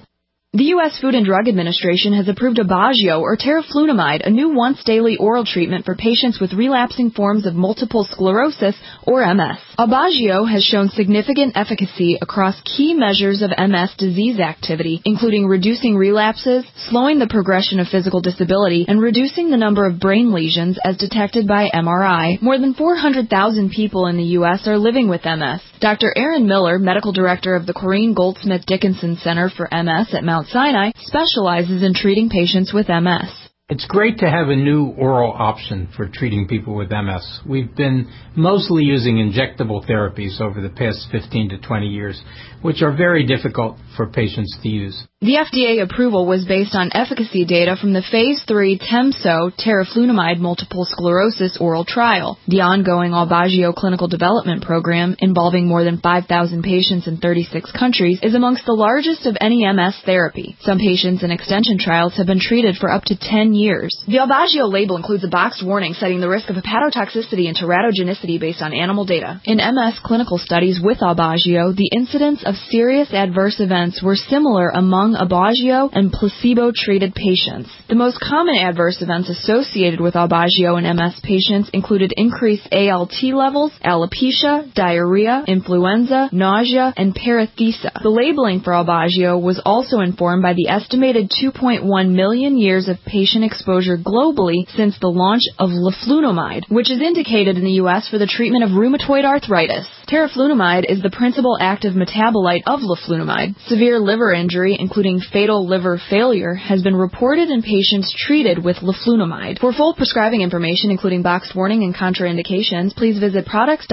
The U.S. Food and Drug Administration has approved Aubagio, or teriflunomide, a new once-daily oral treatment for patients with relapsing forms of multiple sclerosis, or MS. Aubagio has shown significant efficacy across key measures of MS disease activity, including reducing relapses, slowing the progression of physical disability, and reducing the number of brain lesions as detected by MRI. More than 400,000 people in the U.S. are living with MS. Dr. Aaron Miller, medical director of the Corrine Goldsmith Dickinson Center for MS at Mount Sinai, specializes in treating patients with MS. It's great to have a new oral option for treating people with MS. We've been mostly using injectable therapies over the past 15 to 20 years, which are very difficult for patients to use. The FDA approval was based on efficacy data from the Phase 3 TEMSO teriflunomide multiple sclerosis oral trial. The ongoing Aubagio clinical development program, involving more than 5,000 patients in 36 countries, is amongst the largest of any MS therapy. Some patients in extension trials have been treated for up to 10 years. The Aubagio label includes a boxed warning citing the risk of hepatotoxicity and teratogenicity based on animal data. In MS clinical studies with Aubagio, the incidence of serious adverse events were similar among Aubagio and placebo-treated patients. The most common adverse events associated with Aubagio in MS patients included increased ALT levels, alopecia, diarrhea, influenza, nausea, and paresthesia. The labeling for Aubagio was also informed by the estimated 2.1 million years of patient exposure globally since the launch of leflunomide, which is indicated in the U.S. for the treatment of rheumatoid arthritis. Teriflunomide is the principal active metabolite of leflunomide. Severe liver injury, including fatal liver failure, has been reported in patients treated with leflunomide. For full prescribing information, including boxed warning and contraindications, please visit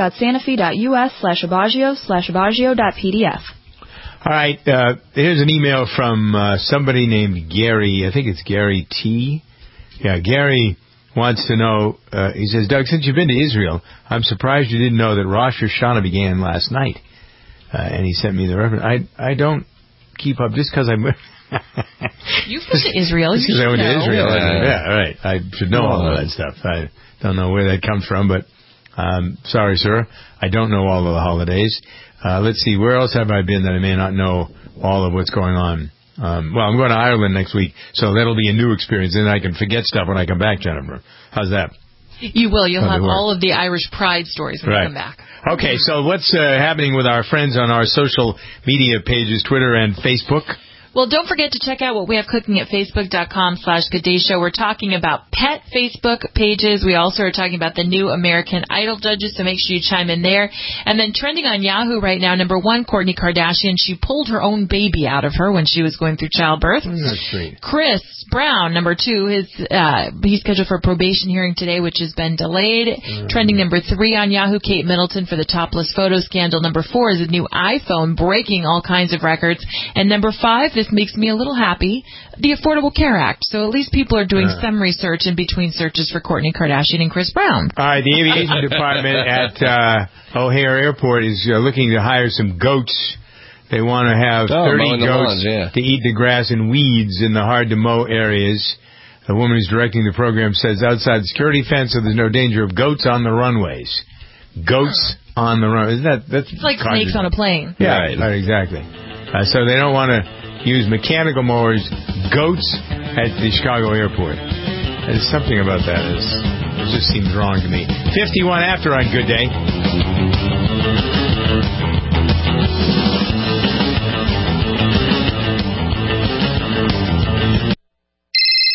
products.sanofi.us/Aubagio/Aubagio.pdf. All right, here's an email from somebody named Gary. I think it's Gary T. Yeah, Gary wants to know, he says, Doug, since you've been to Israel, I'm surprised you didn't know that Rosh Hashanah began last night. And he sent me the reference. I don't keep up just because I'm... You've been to Israel. Just because I went to Israel. Yeah, right. I should know all of that stuff. I don't know where that comes from, but sorry, sir. I don't know all of the holidays. Let's see. Where else have I been that I may not know all of what's going on? Well, I'm going to Ireland next week, so that'll be a new experience. Then I can forget stuff when I come back, Jennifer. How's that? You will. You'll have all of the Irish pride stories when you come back. Okay, so what's happening with our friends on our social media pages, Twitter and Facebook? Well, don't forget to check out what we have cooking at Facebook.com/GoodDayShow. We're talking about pet Facebook pages. We also are talking about the new American Idol judges, so make sure you chime in there. And then trending on Yahoo right now, number 1, Kourtney Kardashian. She pulled her own baby out of her when she was going through childbirth. That's sweet. Chris Brown, number 2, he's scheduled for a probation hearing today, which has been delayed. Trending number 3 on Yahoo, Kate Middleton for the topless photo scandal. Number 4 is a new iPhone breaking all kinds of records. And number 5, this makes me a little happy, the Affordable Care Act. So at least people are doing some research in between searches for Kourtney Kardashian and Chris Brown. All right, the aviation department at O'Hare Airport is looking to hire some goats. They want to have 30 goats to eat the grass and weeds in the hard-to-mow areas. The woman who's directing the program says outside the security fence, so there's no danger of goats on the runways. Goats on the runways. That's it's like snakes on a plane. Yeah, right, exactly. So they don't want to use mechanical mowers, goats at the Chicago airport. There's something about that. It just seems wrong to me. 51 after on Good Day.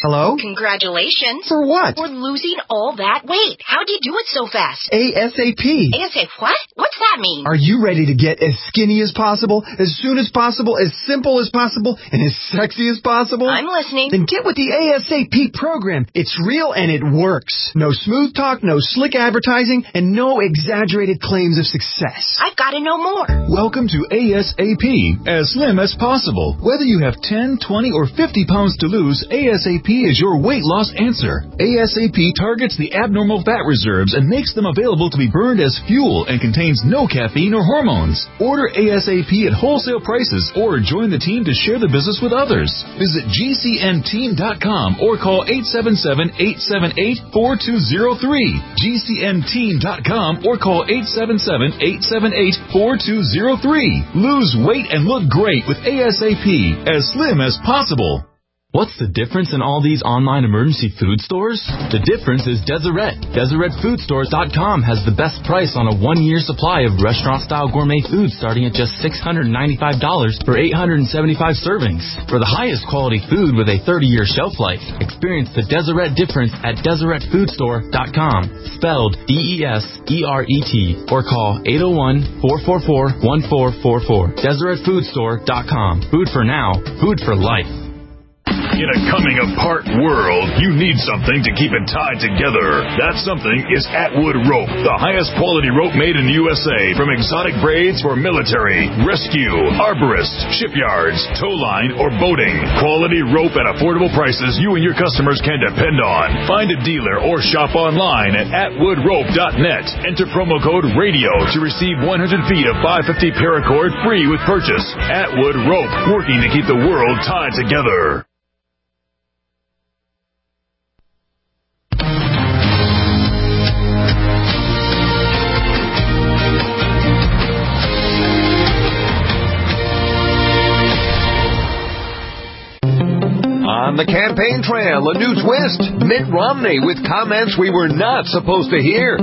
Hello? Congratulations. For what? For losing all that weight. How'd you do it so fast? ASAP. ASAP what? What's that mean? Are you ready to get as skinny as possible, as soon as possible, as simple as possible, and as sexy as possible? I'm listening. Then get with the ASAP program. It's real and it works. No smooth talk, no slick advertising, and no exaggerated claims of success. I've got to know more. Welcome to ASAP, as slim as possible. Whether you have 10, 20, or 50 pounds to lose, ASAP is your weight loss answer. ASAP targets the abnormal fat reserves and makes them available to be burned as fuel and contains no caffeine or hormones. Order ASAP at wholesale prices or join the team to share the business with others. Visit GCNteam.com or call 877-878-4203. GCNteam.com or call 877-878-4203. Lose weight and look great with ASAP, as slim as possible. What's the difference in all these online emergency food stores? The difference is Deseret. DeseretFoodStores.com has the best price on a 1-year supply of restaurant-style gourmet food starting at just $695 for 875 servings. For the highest quality food with a 30-year shelf life, experience the Deseret difference at DeseretFoodStore.com, spelled DESERET, or call 801-444-1444. DeseretFoodStore.com. Food for now, food for life. In a coming-apart world, you need something to keep it tied together. That something is Atwood Rope, the highest quality rope made in the USA, from exotic braids for military, rescue, arborists, shipyards, tow line, or boating. Quality rope at affordable prices you and your customers can depend on. Find a dealer or shop online at atwoodrope.net. Enter promo code RADIO to receive 100 feet of 550 paracord free with purchase. Atwood Rope, working to keep the world tied together. On the campaign trail, a new twist. Mitt Romney with comments we were not supposed to hear.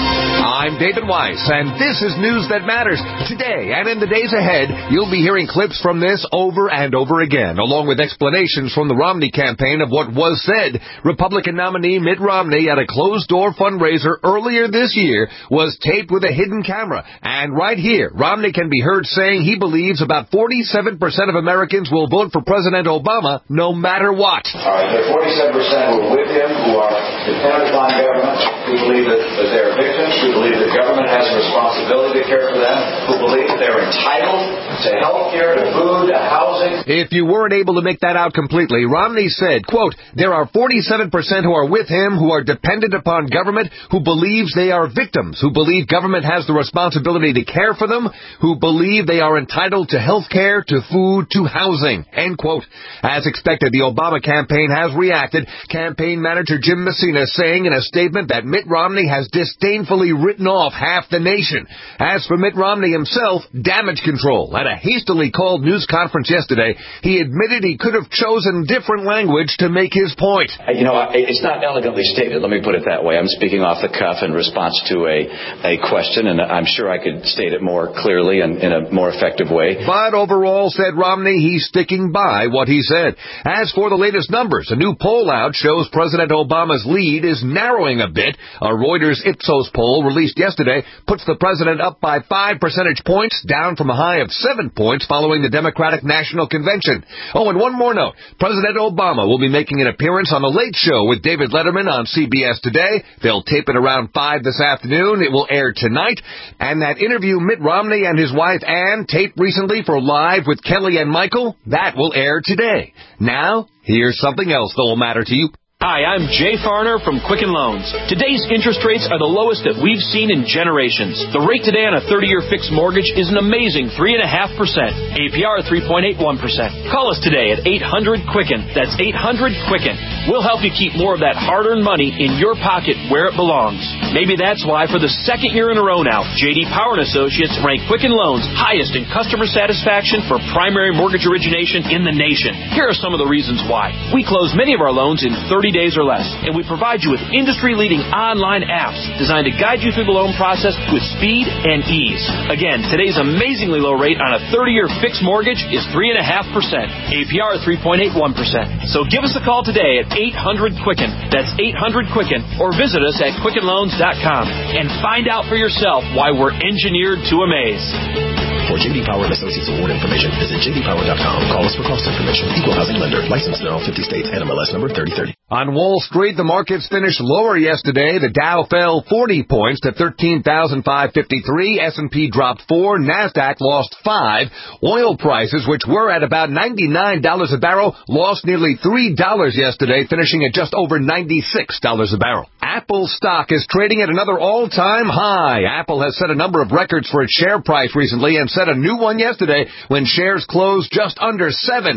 I'm David Weiss, and this is News That Matters. Today and in the days ahead, you'll be hearing clips from this over and over again, along with explanations from the Romney campaign of what was said. Republican nominee Mitt Romney at a closed-door fundraiser earlier this year was taped with a hidden camera. And right here, Romney can be heard saying he believes about 47% of Americans will vote for President Obama no matter what. All right, there are 47% who are with him, who are dependent upon government, who believe that they're victims, who believe that government has a responsibility to care for them, who believe that they're entitled to health care, to food, to housing. If you weren't able to make that out completely, Romney said, quote, there are 47% who are with him, who are dependent upon government, who believes they are victims, who believe government has the responsibility to care for them, who believe they are entitled to health care, to food, to housing, end quote. As expected, the Obama campaign has reacted. Campaign manager Jim Messina saying in a statement that Mitt Romney has disdainfully written off half the nation. As for Mitt Romney himself, damage control. At a hastily called news conference yesterday, he admitted he could have chosen different language to make his point. You know, it's not elegantly stated. Let me put it that way. I'm speaking off the cuff in response to a question, and I'm sure I could state it more clearly and in a more effective way. But overall, said Romney, he's sticking by what he said. As for the latest numbers, a new poll out shows President Obama's lead is narrowing a bit. A Reuters Ipsos poll released yesterday puts the president up by 5 percentage points, down from a high of 7 points following the Democratic National Convention. Oh, and one more note. President Obama will be making an appearance on The Late Show with David Letterman on CBS today. They'll tape it around 5 this afternoon. It will air tonight. And that interview Mitt Romney and his wife Ann taped recently for Live with Kelly and Michael, that will air today. Now, here's something else that will matter to you. Hi, I'm Jay Farner from Quicken Loans. Today's interest rates are the lowest that we've seen in generations. The rate today on a 30-year fixed mortgage is an amazing 3.5%. APR 3.81%. Call us today at 800-QUICKEN. That's 800-QUICKEN. We'll help you keep more of that hard-earned money in your pocket where it belongs. Maybe that's why for the second year in a row now, J.D. Power & Associates ranked Quicken Loans highest in customer satisfaction for primary mortgage origination in the nation. Here are some of the reasons why. We close many of our loans in 30 days or less, and we provide you with industry-leading online apps designed to guide you through the loan process with speed and ease. Again, today's amazingly low rate on a 30-year fixed mortgage is 3.5%. APR 3.81%. So give us a call today at 800-QUICKEN. That's 800-QUICKEN. Or visit us at QuickenLoans.com and find out for yourself why we're engineered to amaze. For J.D. Power and Associates Award information, visit jdpower.com. Call us for cost information. Equal housing lender. Licensed in all 50 states. NMLS number 3030. On Wall Street, the markets finished lower yesterday. The Dow fell 40 points to 13,553. S&P dropped 4. NASDAQ lost 5. Oil prices, which were at about $99 a barrel, lost nearly $3 yesterday, finishing at just over $96 a barrel. Apple stock is trading at another all-time high. Apple has set a number of records for its share price recently and set a new one yesterday when shares closed just under $700.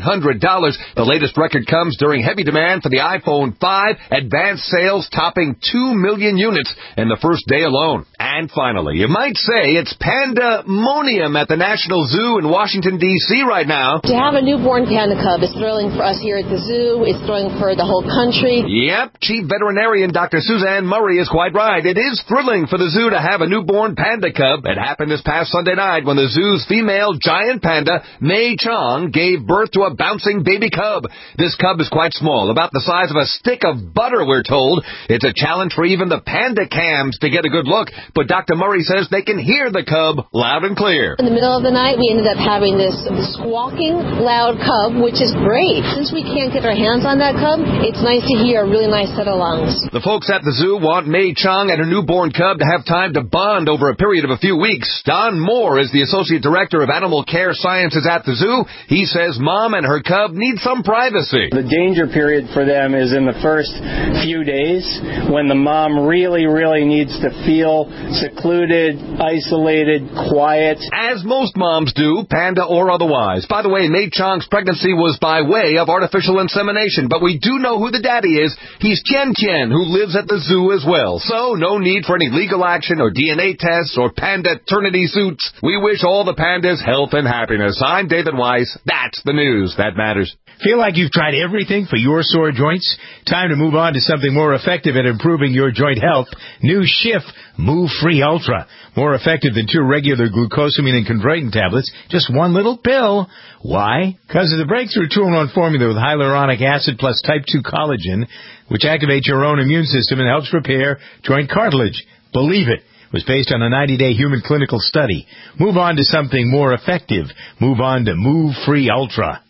The latest record comes during heavy demand for the iPhone 5, advanced sales topping 2 million units in the first day alone. And finally, you might say it's pandemonium at the National Zoo in Washington, D.C. right now. To have a newborn panda cub is thrilling for us here at the zoo. It's thrilling for the whole country. Yep, Chief Veterinarian Dr. Suzanne Murray is quite right. It is thrilling for the zoo to have a newborn panda cub. It happened this past Sunday night when the zoo's female giant panda, Mei Chang, gave birth to a bouncing baby cub. This cub is quite small, about the size of a stick of butter, we're told. It's a challenge for even the panda cams to get a good look, but Dr. Murray says they can hear the cub loud and clear. In the middle of the night, we ended up having this squawking loud cub, which is great. Since we can't get our hands on that cub, it's nice to hear a really nice set of lungs. The folks at the zoo want Mei Chang and her newborn cub to have time to bond over a period of a few weeks. Don Moore is the Associate Director of Animal Care Sciences at the zoo. He says Mom and her cub need some privacy. The danger period for them is in the first few days when the mom really needs to feel secluded, isolated, quiet. As most moms do, panda or otherwise. By the way, Mei Chang's pregnancy was by way of artificial insemination, but we do know who the daddy is. He's Tian Tian, who lives at the zoo as well. So, no need for any legal action or DNA tests or panda-ternity suits. We wish all the pandas health and happiness. I'm David Weiss. That's the news that matters. Feel like you've tried everything for your sore joints? Time to move on to something more effective at improving your joint health. New Schiff Move Free Ultra. More effective than 2 regular glucosamine and chondroitin tablets. Just one little pill. Why? Because of the breakthrough 2-in-1 formula with hyaluronic acid plus type 2 collagen, which activates your own immune system and helps repair joint cartilage. Believe it. Was based on a 90-day human clinical study. Move on to something more effective. Move on to Move Free Ultra.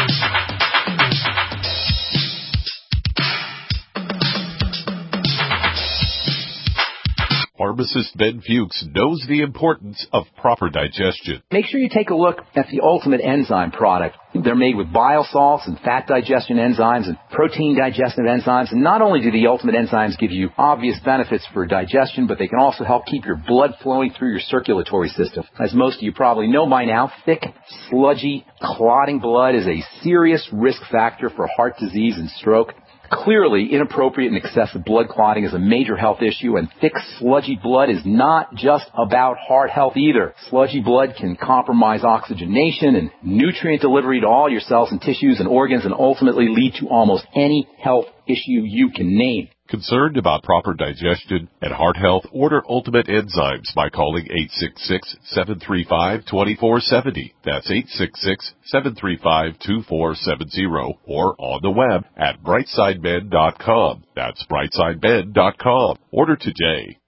Pharmacist Ben Fuchs knows the importance of proper digestion. Make sure you take a look at the Ultimate Enzyme product. They're made with bile salts and fat digestion enzymes and protein digestive enzymes. And not only do the Ultimate Enzymes give you obvious benefits for digestion, but they can also help keep your blood flowing through your circulatory system. As most of you probably know by now, thick, sludgy, clotting blood is a serious risk factor for heart disease and stroke. Clearly, inappropriate and excessive blood clotting is a major health issue, and thick, sludgy blood is not just about heart health either. Sludgy blood can compromise oxygenation and nutrient delivery to all your cells and tissues and organs and ultimately lead to almost any health issue you can name. Concerned about proper digestion and heart health? Order Ultimate Enzymes by calling 866-735-2470. That's 866-735-2470 or on the web at brightsideben.com. That's brightsideben.com. Order today.